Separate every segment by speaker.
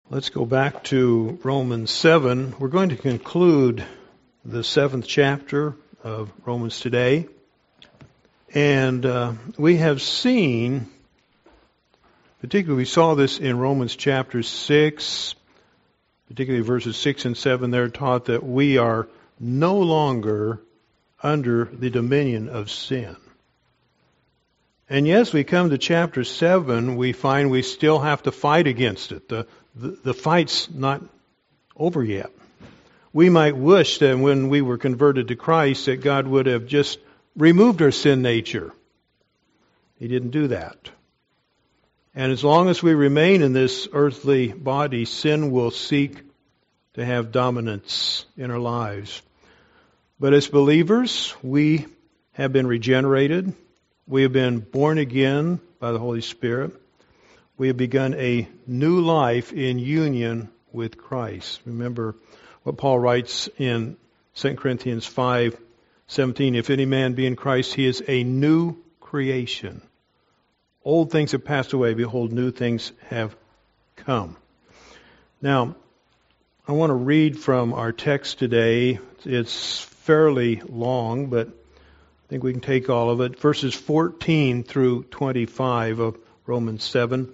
Speaker 1: Let's go back to Romans 7. We're going to conclude the 7th chapter of Romans today. And we have seen, particularly we saw this in Romans chapter 6, particularly verses 6 and 7, they're taught that we are no longer under the dominion of sin. And yes, we come to chapter 7, we find we still have to fight against it. The fight's not over yet. We might wish that when we were converted to Christ that God would have just removed our sin nature. He didn't do that. And as long as we remain in this earthly body, sin will seek to have dominance in our lives. But as believers, we have been regenerated. We have been born again by the Holy Spirit. We have begun a new life in union with Christ. Remember what Paul writes in 2 Corinthians 5:17. If any man be in Christ, he is a new creation. Old things have passed away. Behold, new things have come. Now, I want to read from our text today. It's fairly long, but I think we can take all of it. Verses 14 through 25 of Romans 7.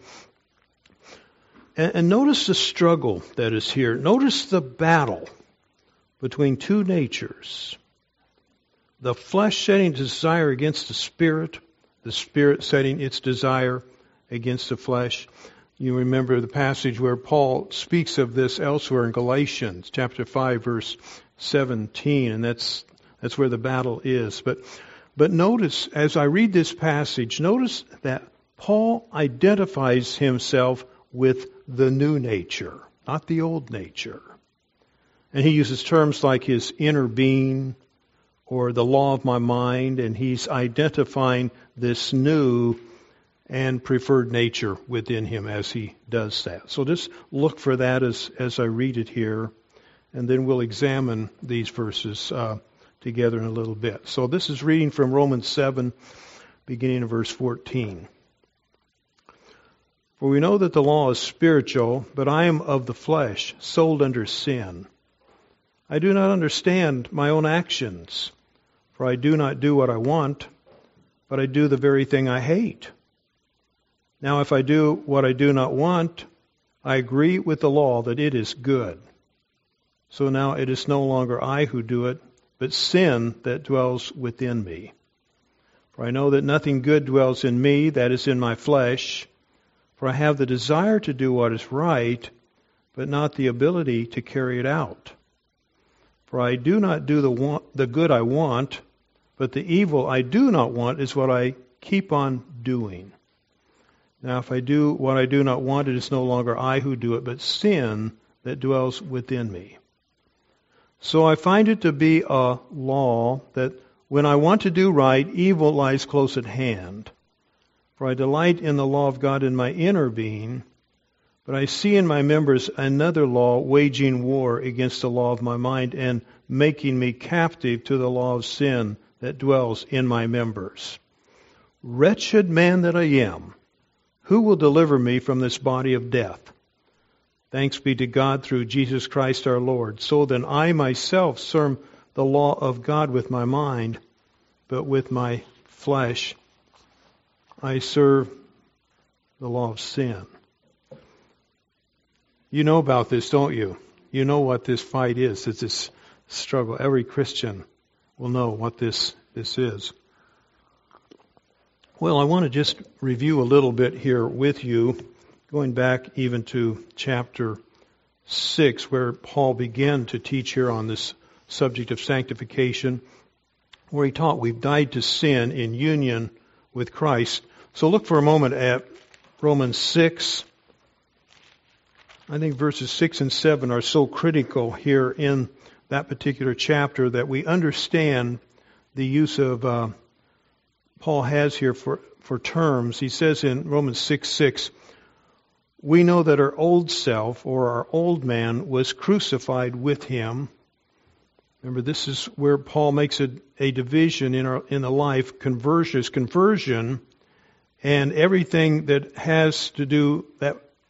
Speaker 1: And notice the struggle that is here. Notice the battle between two natures. The flesh setting desire against the spirit setting its desire against the flesh. You remember the passage where Paul speaks of this elsewhere in Galatians chapter 5 verse 17, and that's where the battle is. But notice, as I read this passage, notice that Paul identifies himself with the new nature, not the old nature. And he uses terms like his inner being or the law of my mind, and he's identifying this new and preferred nature within him as he does that. So just look for that as I read it here, and then we'll examine these verses together in a little bit. So this is reading from Romans 7, beginning of verse 14. For we know that the law is spiritual, but I am of the flesh, sold under sin. I do not understand my own actions, for I do not do what I want, but I do the very thing I hate. Now if I do what I do not want, I agree with the law that it is good. So now it is no longer I who do it, but sin that dwells within me. For I know that nothing good dwells in me, that is in my flesh. For I have the desire to do what is right, but not the ability to carry it out. For I do not do the good I want, but the evil I do not want is what I keep on doing. Now if I do what I do not want, it is no longer I who do it, but sin that dwells within me. So I find it to be a law that when I want to do right, evil lies close at hand. For I delight in the law of God in my inner being, but I see in my members another law waging war against the law of my mind and making me captive to the law of sin that dwells in my members. Wretched man that I am, who will deliver me from this body of death? Thanks be to God through Jesus Christ our Lord. So then I myself serve the law of God with my mind, but with my flesh I serve the law of sin. You know about this, don't you? You know what this fight is. It's this struggle. Every Christian will know what this is. Well, I want to just review a little bit here with you, going back even to chapter 6, where Paul began to teach here on this subject of sanctification, where he taught we've died to sin in union with Christ. So look for a moment at Romans 6. I think verses 6 and 7 are so critical here in that particular chapter that we understand the use of Paul has here for terms. He says in Romans 6:6, we know that our old self, or our old man, was crucified with him. Remember, this is where Paul makes a division in the life. Conversion, and everything that has to do, that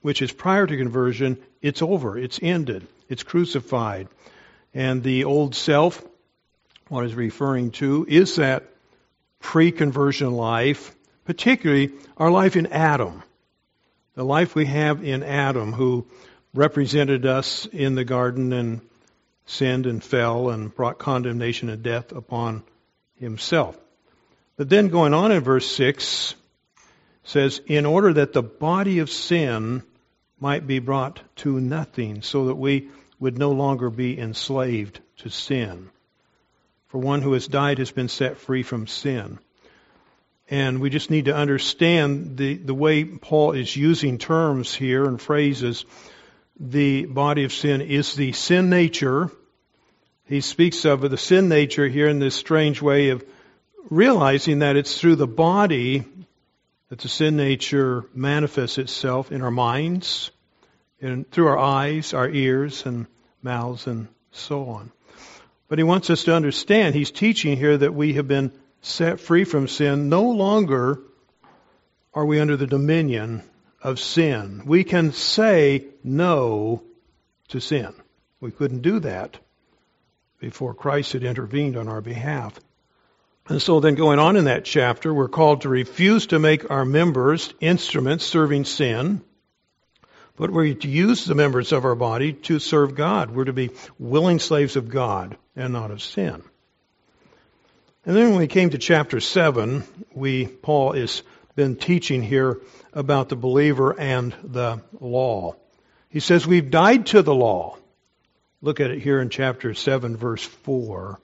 Speaker 1: which is prior to conversion, it's over. It's ended. It's crucified. And the old self, what is referring to, is that pre-conversion life, particularly our life in Adam. The life we have in Adam, who represented us in the garden and sinned and fell and brought condemnation and death upon himself. But then going on in verse 6, says, in order that the body of sin might be brought to nothing, so that we would no longer be enslaved to sin. For one who has died has been set free from sin. And we just need to understand the way Paul is using terms here and phrases. The body of sin is the sin nature. He speaks of the sin nature here in this strange way of realizing that it's through the body that the sin nature manifests itself in our minds, and through our eyes, our ears, and mouths, and so on. But he wants us to understand, he's teaching here that we have been set free from sin. No longer are we under the dominion of sin. We can say no to sin. We couldn't do that before Christ had intervened on our behalf. And so then going on in that chapter, we're called to refuse to make our members instruments serving sin, but we're to use the members of our body to serve God. We're to be willing slaves of God and not of sin. And then when we came to chapter 7, Paul has been teaching here about the believer and the law. He says we've died to the law. Look at it here in chapter 7, verse 4.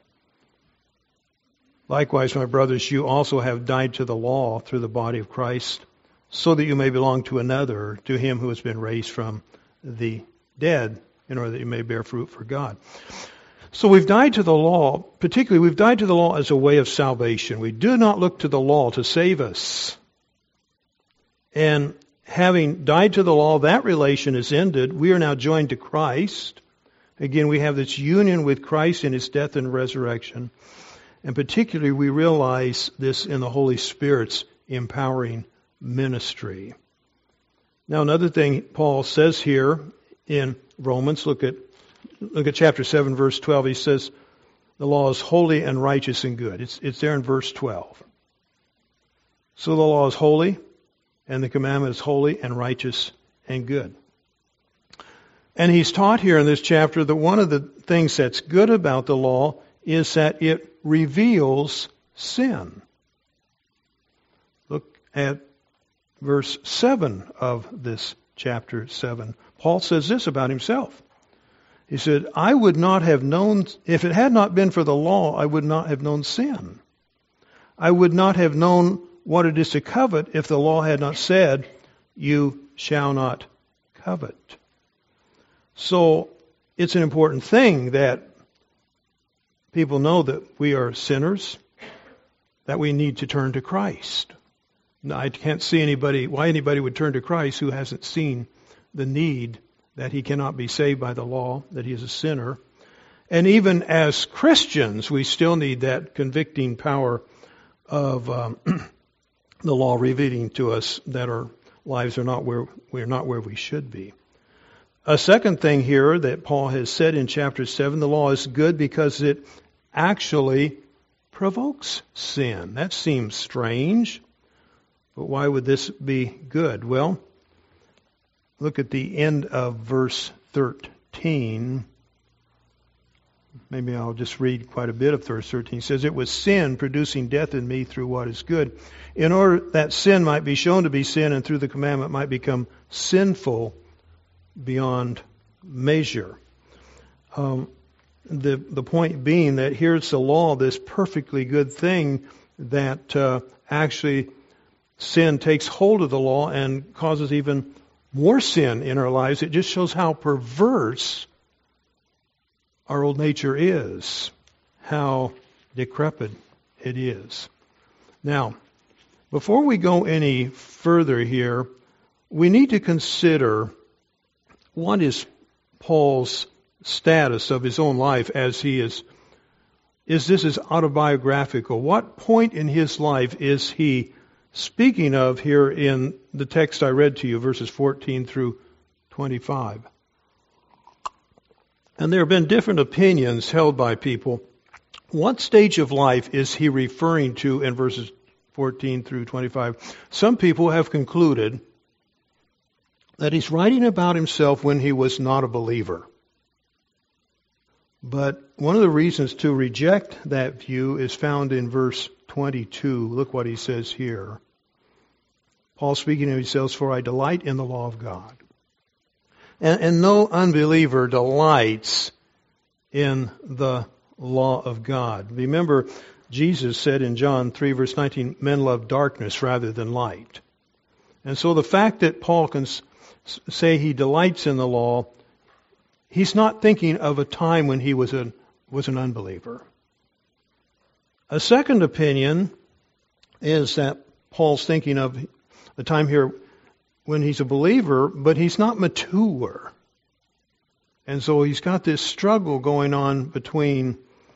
Speaker 1: Likewise, my brothers, you also have died to the law through the body of Christ, so that you may belong to another, to him who has been raised from the dead, in order that you may bear fruit for God. So we've died to the law, particularly we've died to the law as a way of salvation. We do not look to the law to save us. And having died to the law, that relation is ended. We are now joined to Christ. Again, we have this union with Christ in his death and resurrection. And particularly we realize this in the Holy Spirit's empowering ministry. Now another thing Paul says here in Romans, look at chapter 7, verse 12. He says, the law is holy and righteous and good. It's there in verse 12. So the law is holy, and the commandment is holy and righteous and good. And he's taught here in this chapter that one of the things that's good about the law is that it reveals sin. Look at verse 7 of this chapter 7. Paul says this about himself. He said, I would not have known, if it had not been for the law, I would not have known sin. I would not have known what it is to covet if the law had not said, you shall not covet. So it's an important thing that people know that we are sinners, that we need to turn to Christ. Now, I can't see why anybody would turn to Christ who hasn't seen the need that he cannot be saved by the law, that he is a sinner. And even as Christians, we still need that convicting power of the law revealing to us that our lives are not where we should be. A second thing here that Paul has said in chapter 7, the law is good because it actually provokes sin. That seems strange, but why would this be good? Well, look at the end of verse 13. Maybe I'll just read quite a bit of verse 13. It says, it was sin producing death in me through what is good, in order that sin might be shown to be sin, and through the commandment might become sinful beyond measure. The point being that here's the law, this perfectly good thing that actually sin takes hold of the law and causes even more sin in our lives. It just shows how perverse our old nature is, how decrepit it is. Now, before we go any further here, we need to consider what is Paul's status of his own life as he is this is autobiographical. What point in his life is he speaking of here in the text I read to you, verses 14 through 25. And there have been different opinions held by people. What stage of life is he referring to in verses 14 through 25? Some people have concluded that he's writing about himself when he was not a believer. But one of the reasons to reject that view is found in verse 22. Look what he says here. Paul speaking of himself, "For I delight in the law of God." And no unbeliever delights in the law of God. Remember, Jesus said in John 3, verse 19, men love darkness rather than light. And so the fact that Paul can say he delights in the law, he's not thinking of a time when he was an unbeliever. A second opinion is that Paul's thinking of a time here when he's a believer, but he's not mature. And so he's got this struggle going on between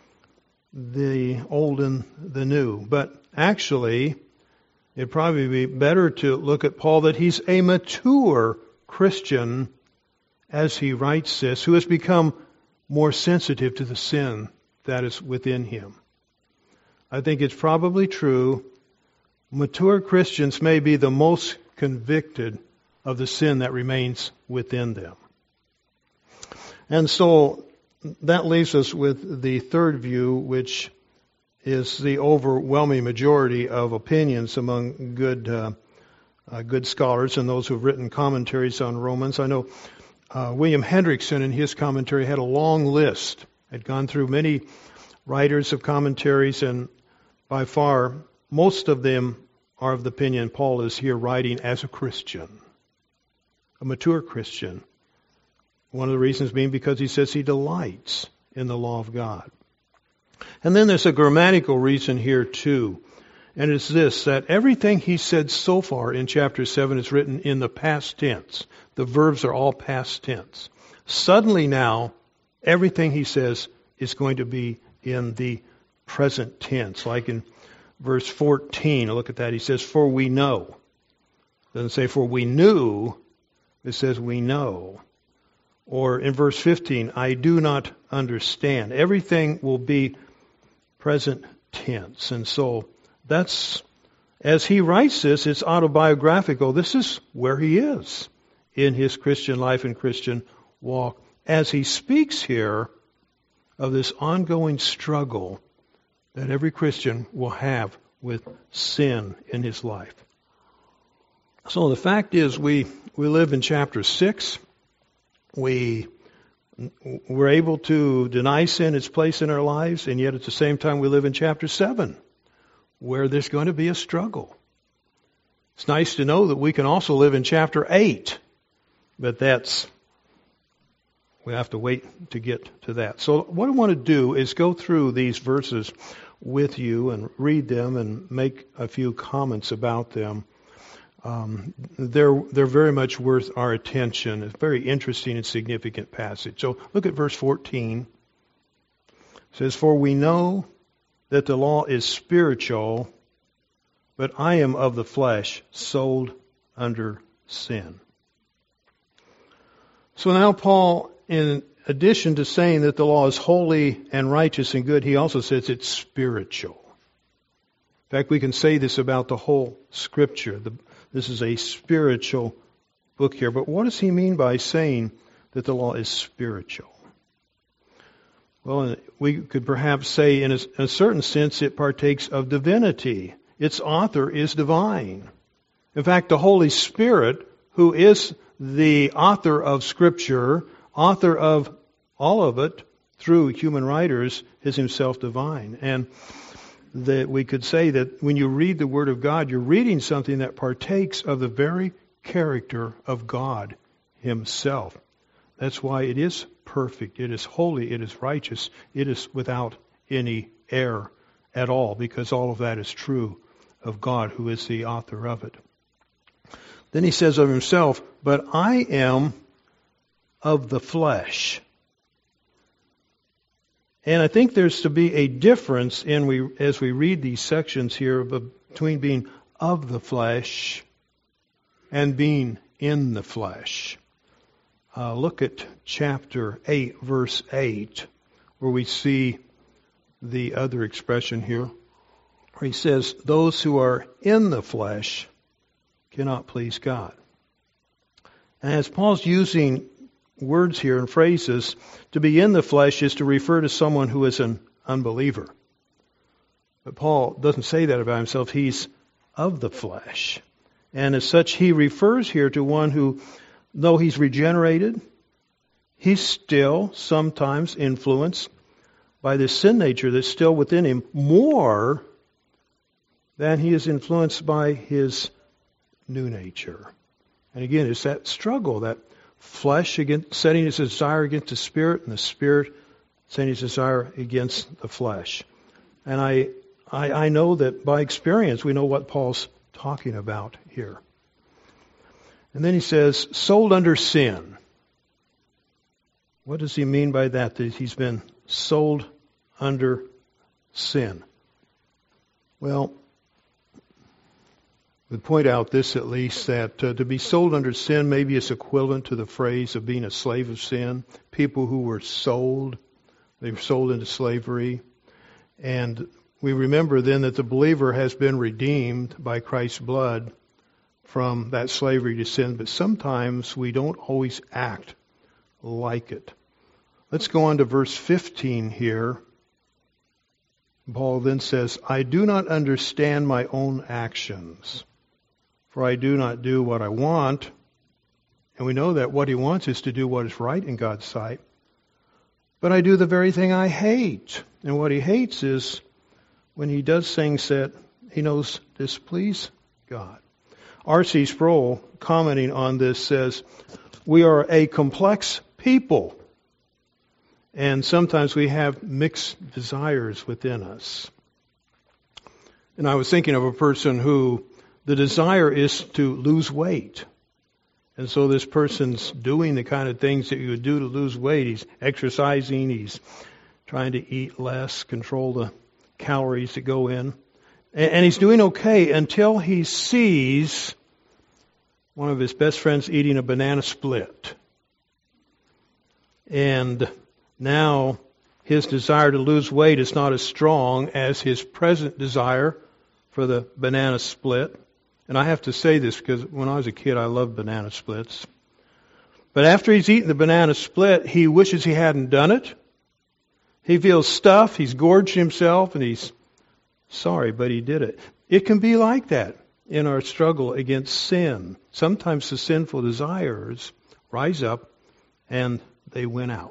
Speaker 1: the old and the new. But actually, it'd probably be better to look at Paul that he's a mature Christian as he writes this, who has become more sensitive to the sin that is within him. I think it's probably true. Mature Christians may be the most convicted of the sin that remains within them. And so that leaves us with the third view, which is the overwhelming majority of opinions among good scholars and those who have written commentaries on Romans. I know William Hendrickson in his commentary had a long list, had gone through many writers of commentaries, and by far most of them are of the opinion Paul is here writing as a Christian, a mature Christian. One of the reasons being because he says he delights in the law of God. And then there's a grammatical reason here too. And it's this, that everything he said so far in chapter 7 is written in the past tense. The verbs are all past tense. Suddenly now, everything he says is going to be in the present tense. Like in verse 14, look at that. He says, "For we know." It doesn't say, "For we knew." It says, "We know." Or in verse 15, "I do not understand." Everything will be present tense. And so that's, as he writes this, it's autobiographical. This is where he is in his Christian life and Christian walk, as he speaks here of this ongoing struggle that every Christian will have with sin in his life. So the fact is, we live in chapter 6. We're able to deny sin its place in our lives, and yet at the same time we live in chapter 7, where there's going to be a struggle. It's nice to know that we can also live in chapter 8, but we have to wait to get to that. So what I want to do is go through these verses with you and read them and make a few comments about them. They're very much worth our attention. It's a very interesting and significant passage. So look at verse 14. It says, "For we know that the law is spiritual, but I am of the flesh, sold under sin." So now Paul, in addition to saying that the law is holy and righteous and good, he also says it's spiritual. In fact, we can say this about the whole Scripture. This is a spiritual book here. But what does he mean by saying that the law is spiritual? Well, we could perhaps say in a certain sense it partakes of divinity. Its author is divine. In fact, the Holy Spirit, who is the author of Scripture, author of all of it through human writers, is himself divine. And that we could say that when you read the Word of God, you're reading something that partakes of the very character of God Himself. That's why it is perfect, it is holy, it is righteous, it is without any error at all, because all of that is true of God, who is the author of it. Then he says of himself, "But I am of the flesh." And I think there's to be a difference as we read these sections here between being of the flesh and being in the flesh. Look at chapter 8, verse 8, where we see the other expression here, where he says, those who are in the flesh cannot please God. And as Paul's using words here and phrases, to be in the flesh is to refer to someone who is an unbeliever. But Paul doesn't say that about himself. He's of the flesh. And as such, he refers here to one who, though he's regenerated, he's still sometimes influenced by this sin nature that's still within him more than he is influenced by his new nature. And again, it's that struggle, that flesh against setting his desire against the spirit, and the spirit setting his desire against the flesh. And I know that by experience we know what Paul's talking about here. And then he says, sold under sin. What does he mean by that? That he's been sold under sin. Well, we point out this at least, that to be sold under sin maybe is equivalent to the phrase of being a slave of sin. People who were sold, they were sold into slavery. And we remember then that the believer has been redeemed by Christ's blood from that slavery to sin, but sometimes we don't always act like it. Let's go on to verse 15 here. Paul then says, I do not understand my own actions, for I do not do what I want. And we know that what he wants is to do what is right in God's sight. But I do the very thing I hate. And what he hates is when he does things that he knows displease God. R.C. Sproul, commenting on this, says, we are a complex people. And sometimes we have mixed desires within us. And I was thinking of a person who the desire is to lose weight. And so this person's doing the kind of things that you would do to lose weight. He's exercising, he's trying to eat less, control the calories that go in. And he's doing okay until he sees one of his best friends eating a banana split. And now his desire to lose weight is not as strong as his present desire for the banana split. And I have to say this because when I was a kid, I loved banana splits. But after he's eaten the banana split, he wishes he hadn't done it. He feels stuffed, he's gorged himself, and he's sorry, but he did it. It can be like that in our struggle against sin. Sometimes the sinful desires rise up and they win out.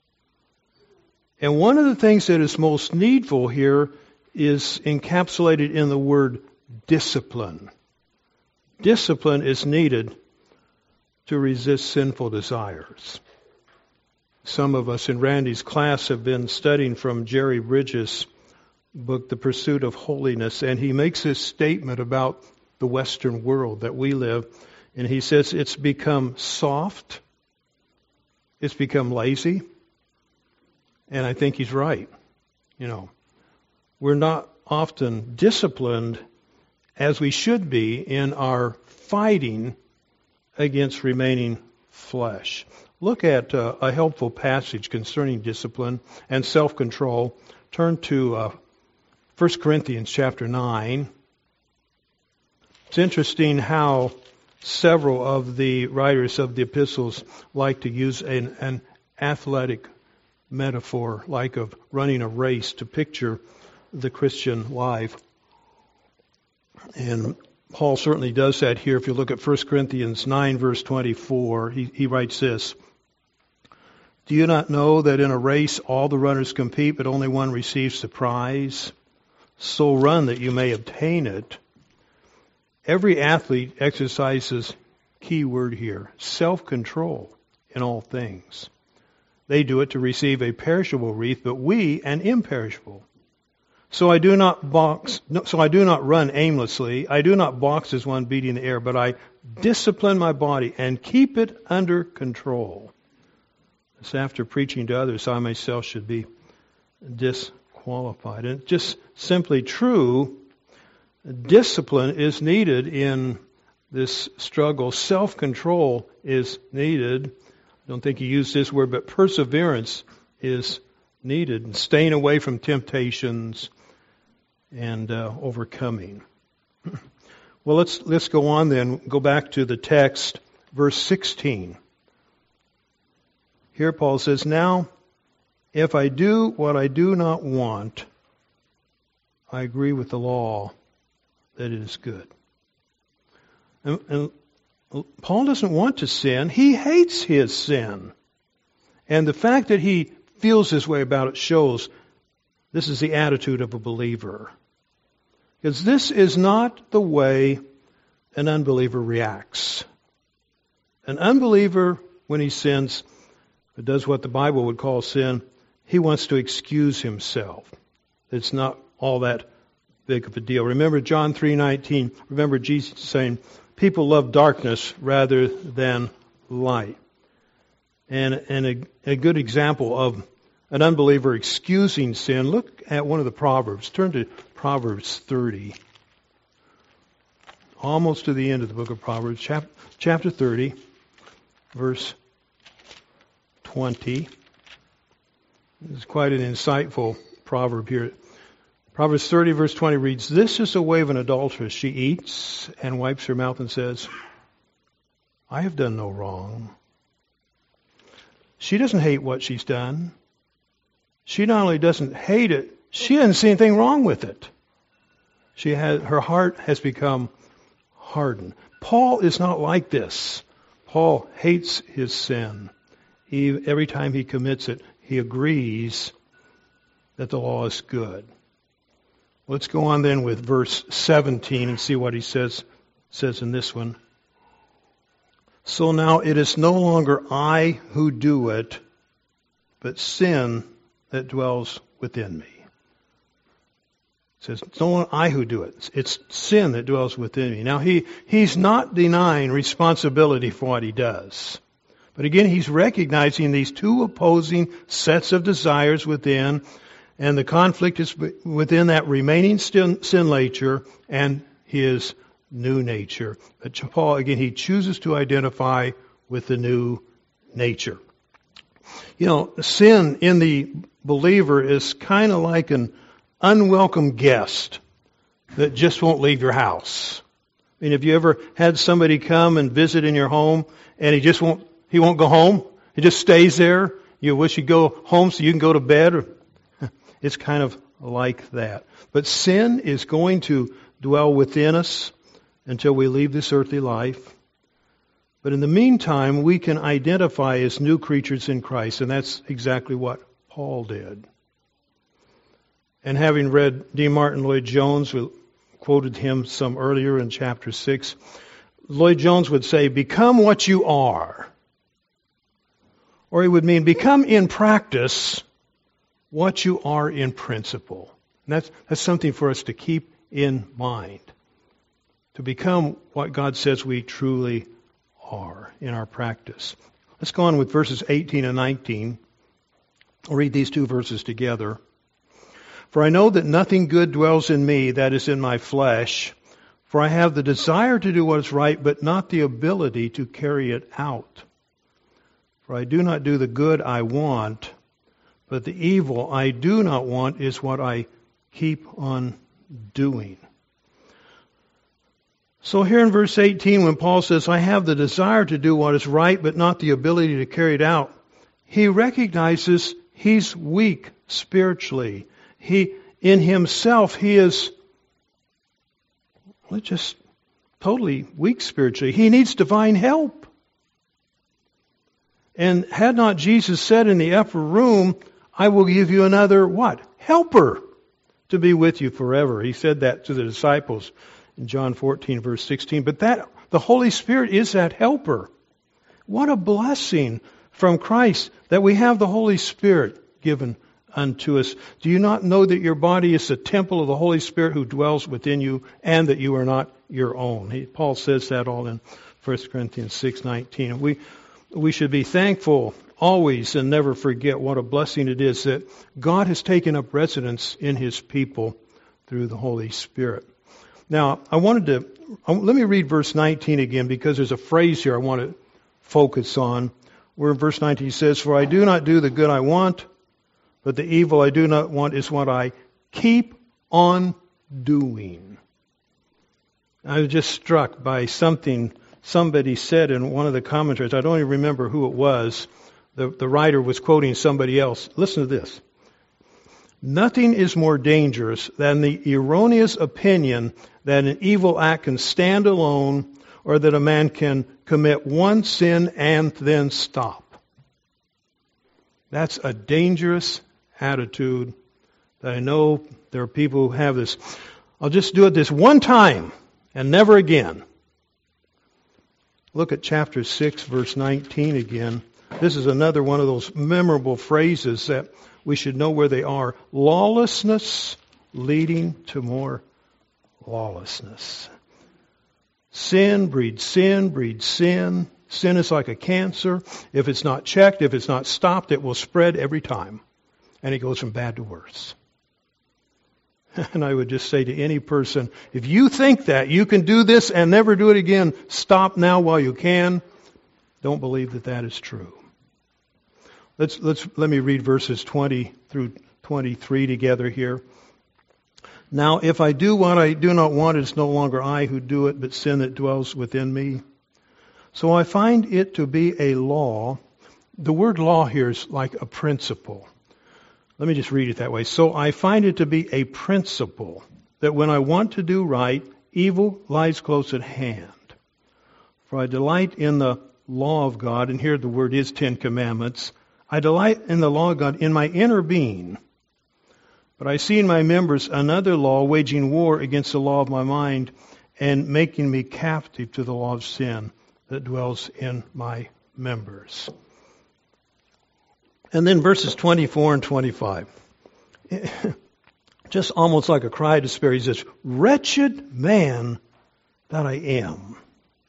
Speaker 1: And one of the things that is most needful here is encapsulated in the word discipline. Discipline is needed to resist sinful desires. Some of us in Randy's class have been studying from Jerry Bridges' book, The Pursuit of Holiness, and he makes this statement about the Western world that we live, and he says it's become soft, it's become lazy, and I think he's right. You know, we're not often disciplined as we should be in our fighting against remaining flesh. Look at a helpful passage concerning discipline and self-control. Turn to 1 Corinthians chapter 9. It's interesting how several of the writers of the epistles like to use an athletic metaphor, like of running a race, to picture the Christian life. And Paul certainly does that here. If you look at 1 Corinthians 9, verse 24, he writes this, do you not know that in a race all the runners compete, but only one receives the prize? So run that you may obtain it. Every athlete exercises, key word here, self-control in all things. They do it to receive a perishable wreath, but we an imperishable. So I do not run aimlessly. I do not box as one beating the air, but I discipline my body and keep it under control. It's after preaching to others, I myself should be disqualified. And it's just simply true Discipline is needed in this struggle. Self-control is needed. I don't think he used this word, but perseverance is needed. And staying away from temptations and overcoming. Well, let's go on then. Go back to the text, verse 16. Here Paul says, "Now, if I do what I do not want, I agree with the law that it is good." And Paul doesn't want to sin. He hates his sin. And the fact that he feels this way about it shows this is the attitude of a believer. Because this is not the way an unbeliever reacts. An unbeliever, when he sins, does what the Bible would call sin, he wants to excuse himself. It's not all that big of a deal. Remember John 3:19. Remember Jesus saying, people love darkness rather than light. And a good example of an unbeliever excusing sin, look at one of the Proverbs. Turn to Proverbs 30. Almost to the end of the book of Proverbs, chapter 30, verse 20. This is quite an insightful proverb here. Proverbs 30, verse 20 reads, "This is the way of an adulteress. She eats and wipes her mouth and says, I have done no wrong." She doesn't hate what she's done. She not only doesn't hate it, she doesn't see anything wrong with it. Her heart has become hardened. Paul is not like this. Paul hates his sin. Every time he commits it, he agrees that the law is good. Let's go on then with verse 17 and see what he says in this one. "So now it is no longer I who do it, but sin that dwells within me." It says, "It's no longer I who do it. It's sin that dwells within me." Now he's not denying responsibility for what he does. But again, he's recognizing these two opposing sets of desires within, and the conflict is within that remaining sin nature and his new nature. But Paul, again, he chooses to identify with the new nature. You know, sin in the believer is kind of like an unwelcome guest that just won't leave your house. I mean, have you ever had somebody come and visit in your home and he won't go home? He just stays there. You wish he'd go home so you can go to bed. It's kind of like that. But sin is going to dwell within us until we leave this earthly life. But in the meantime, we can identify as new creatures in Christ, and that's exactly what Paul did. And having read D. Martin Lloyd-Jones, we quoted him some earlier in chapter 6, Lloyd-Jones would say, "Become what you are." Or he would mean, become in practice what you are in principle. And that's something for us to keep in mind. To become what God says we truly are in our practice. Let's go on with verses 18 and 19. I'll read these two verses together. "For I know that nothing good dwells in me, that is in my flesh. For I have the desire to do what is right, but not the ability to carry it out. For I do not do the good I want, but the evil I do not want is what I keep on doing." So here in verse 18, when Paul says, "I have the desire to do what is right, but not the ability to carry it out," he recognizes he's weak spiritually. In himself, he is just totally weak spiritually. He needs divine help. And had not Jesus said in the upper room, "I will give you another," what? Helper to be with you forever. He said that to the disciples in John 14, verse 16. But the Holy Spirit is that helper. What a blessing from Christ that we have the Holy Spirit given unto us. Do you not know that your body is the temple of the Holy Spirit who dwells within you, and that you are not your own? Paul says that all in 1 Corinthians 6:19. We should be thankful always and never forget what a blessing it is that God has taken up residence in His people through the Holy Spirit. Now, let me read verse 19 again, because there's a phrase here I want to focus on, where in verse 19 he says, "For I do not do the good I want, but the evil I do not want is what I keep on doing." I was just struck by something somebody said in one of the commentaries. I don't even remember who it was. The writer was quoting somebody else. Listen to this. "Nothing is more dangerous than the erroneous opinion that an evil act can stand alone, or that a man can commit one sin and then stop." That's a dangerous attitude that I know there are people who have this. I'll just do it this one time and never again. Look at chapter 6, verse 19 again. This is another one of those memorable phrases that we should know where they are. "Lawlessness leading to more lawlessness." Sin breeds sin, breeds sin. Sin is like a cancer. If it's not checked, if it's not stopped, it will spread every time. And it goes from bad to worse. And I would just say to any person, if you think that you can do this and never do it again, stop now while you can. Don't believe that that is true. Let me read verses 20 through 23 together here. "Now, if I do what I do not want, it is no longer I who do it, but sin that dwells within me. So I find it to be a law." The word law here is like a principle. Let me just read it that way. "So I find it to be a principle that when I want to do right, evil lies close at hand. For I delight in the law of God," and here the word is 10 Commandments. "I delight in the law of God in my inner being. But I see in my members another law waging war against the law of my mind and making me captive to the law of sin that dwells in my members." And then verses 24 and 25. Just almost like a cry of despair. He says, "Wretched man that I am."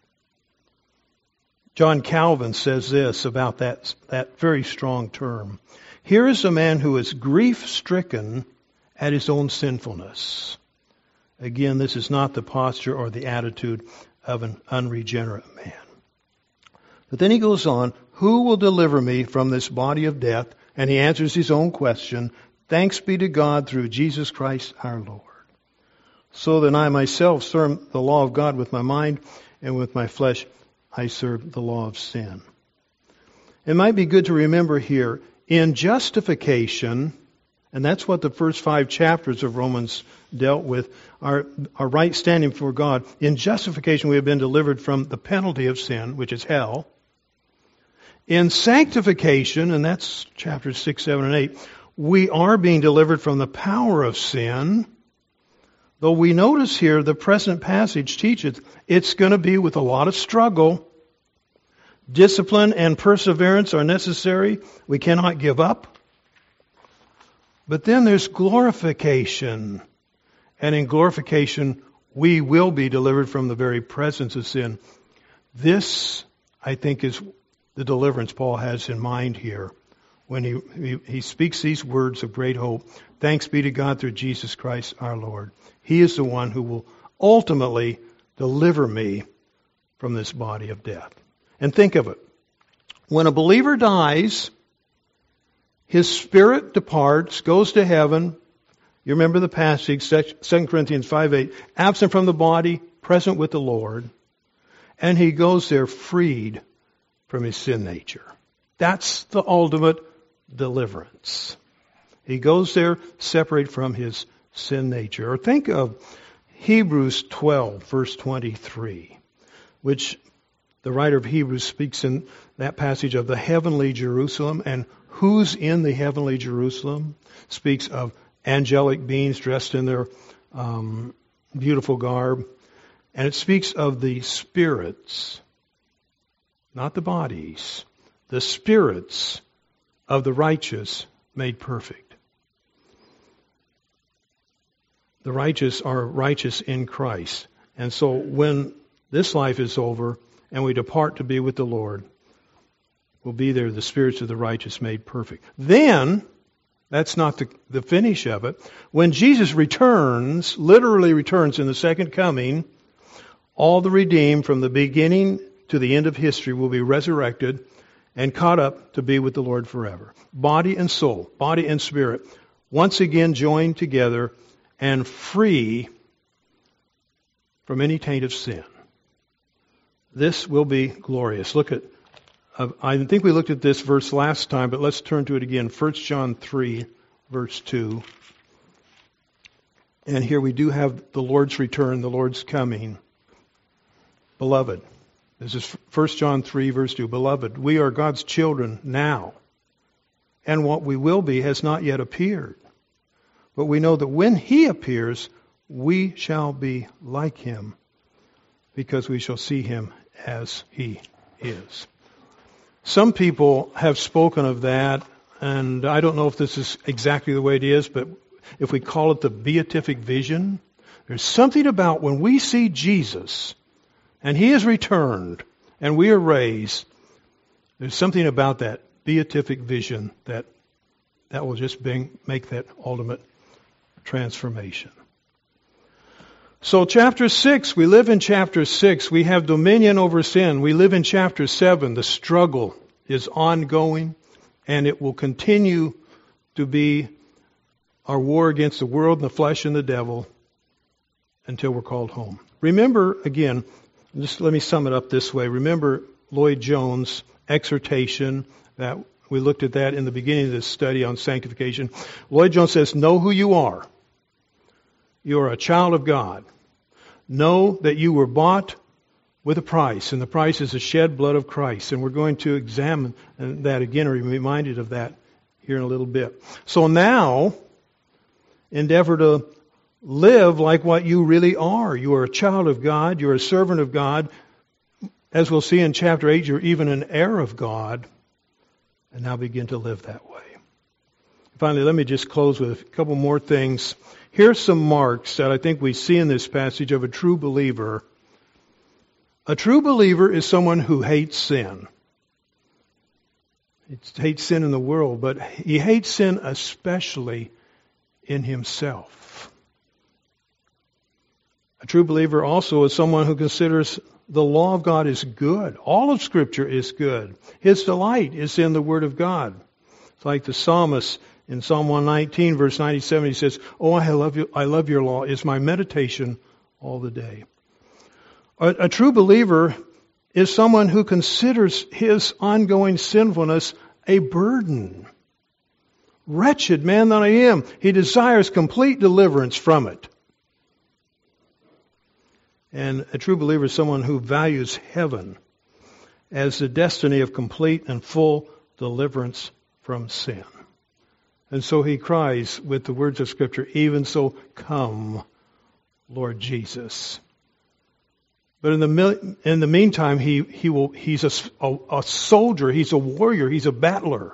Speaker 1: John Calvin says this about that very strong term. "Here is a man who is grief-stricken at his own sinfulness." Again, this is not the posture or the attitude of an unregenerate man. But then he goes on, "Who will deliver me from this body of death?" And he answers his own question, "Thanks be to God through Jesus Christ our Lord. So then I myself serve the law of God with my mind, and with my flesh I serve the law of sin." It might be good to remember here, in justification, and that's what the first 5 chapters of Romans dealt with, our right standing before God. In justification we have been delivered from the penalty of sin, which is hell. In sanctification, and that's chapters 6, 7, and 8, we are being delivered from the power of sin. Though we notice here the present passage teaches it's going to be with a lot of struggle. Discipline and perseverance are necessary. We cannot give up. But then there's glorification. And in glorification, we will be delivered from the very presence of sin. This, I think, is the deliverance Paul has in mind here when he speaks these words of great hope. "Thanks be to God through Jesus Christ our Lord." He is the one who will ultimately deliver me from this body of death. And think of it. When a believer dies, his spirit departs, goes to heaven. You remember the passage, 2 Corinthians 5:8, absent from the body, present with the Lord. And he goes there freed from his sin nature. That's the ultimate deliverance. He goes there separated from his sin nature. Or think of Hebrews 12, verse 23, which the writer of Hebrews speaks in that passage of the heavenly Jerusalem. And who's in the heavenly Jerusalem? Speaks of angelic beings dressed in their beautiful garb. And it speaks of the spirits, not the bodies, the spirits of the righteous made perfect. The righteous are righteous in Christ. And so when this life is over and we depart to be with the Lord, will be there the spirits of the righteous made perfect. Then That's not the finish of it. When Jesus returns, literally returns in the second coming, all the redeemed from the beginning to the end of history will be resurrected and caught up to be with the Lord forever. Body and soul, body and spirit, once again joined together and free from any taint of sin. This will be glorious. Look at, I think we looked at this verse last time, but let's turn to it again. 1 John 3, verse 2. And here we do have the Lord's return, the Lord's coming. Beloved, this is 1 John 3, verse 2. Beloved, we are God's children now, and what we will be has not yet appeared. But we know that when He appears, we shall be like Him, because we shall see Him as He is. Some people have spoken of that, and I don't know if this is exactly the way it is, but if we call it the beatific vision, there's something about when we see Jesus, and He is returned, and we are raised, there's something about that beatific vision that will just make that ultimate transformation. So chapter 6, we live in chapter 6. We have dominion over sin. We live in chapter 7. The struggle is ongoing, and it will continue to be our war against the world and the flesh and the devil until we're called home. Remember, again, just let me sum it up this way. Remember Lloyd Jones' exhortation that we looked at that in the beginning of this study on sanctification. Lloyd Jones says, know who you are. You are a child of God. Know that you were bought with a price, and the price is the shed blood of Christ. And we're going to examine that again, or be reminded of that here in a little bit. So now, endeavor to live like what you really are. You are a child of God. You're a servant of God. As we'll see in chapter 8, you're even an heir of God. And now begin to live that way. Finally, let me just close with a couple more things. Here's some marks that I think we see in this passage of a true believer. A true believer is someone who hates sin. He hates sin in the world, but he hates sin especially in himself. A true believer also is someone who considers the law of God is good. All of Scripture is good. His delight is in the Word of God. It's like the psalmist in Psalm 119, verse 97, he says, "Oh, I love your law. It's my meditation all the day." A true believer is someone who considers his ongoing sinfulness a burden. Wretched man that I am. He desires complete deliverance from it. And a true believer is someone who values heaven as the destiny of complete and full deliverance from sin. And so he cries with the words of Scripture, "Even so, come, Lord Jesus." But in the meantime, he's a soldier, he's a warrior, he's a battler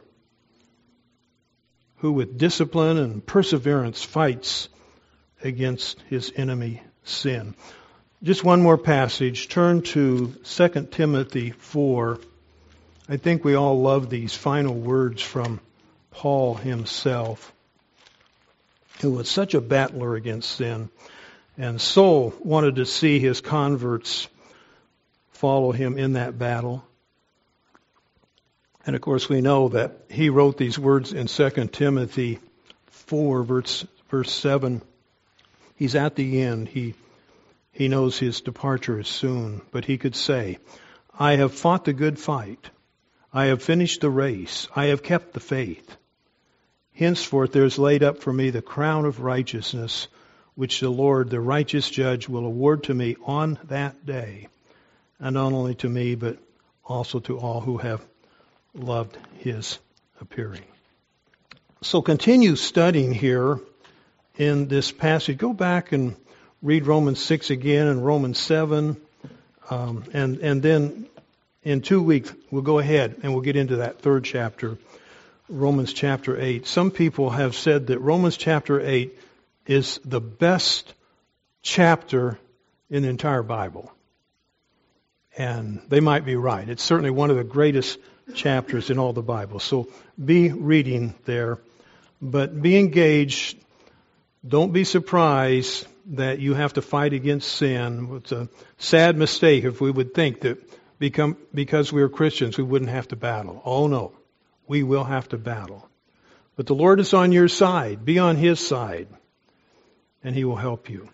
Speaker 1: who with discipline and perseverance fights against his enemy, sin. Just one more passage. Turn to 2 Timothy 4. I think we all love these final words from Paul himself, who was such a battler against sin, and so wanted to see his converts follow him in that battle. And of course we know that he wrote these words in 2 Timothy 4, verse 7. He's at the end. He knows his departure is soon, but he could say, "I have fought the good fight. I have finished the race. I have kept the faith. Henceforth there is laid up for me the crown of righteousness, which the Lord, the righteous judge, will award to me on that day, and not only to me, but also to all who have loved his appearing." So continue studying here in this passage. Go back and read Romans 6 again and Romans 7. And then in 2 weeks, we'll go ahead and we'll get into that third chapter, Romans chapter 8. Some people have said that Romans chapter 8 is the best chapter in the entire Bible. And they might be right. It's certainly one of the greatest chapters in all the Bible. So be reading there But be engaged. Don't be surprised that you have to fight against sin. It's a sad mistake if we would think that because we are Christians, we wouldn't have to battle. Oh no, we will have to battle. But the Lord is on your side. Be on His side, and He will help you.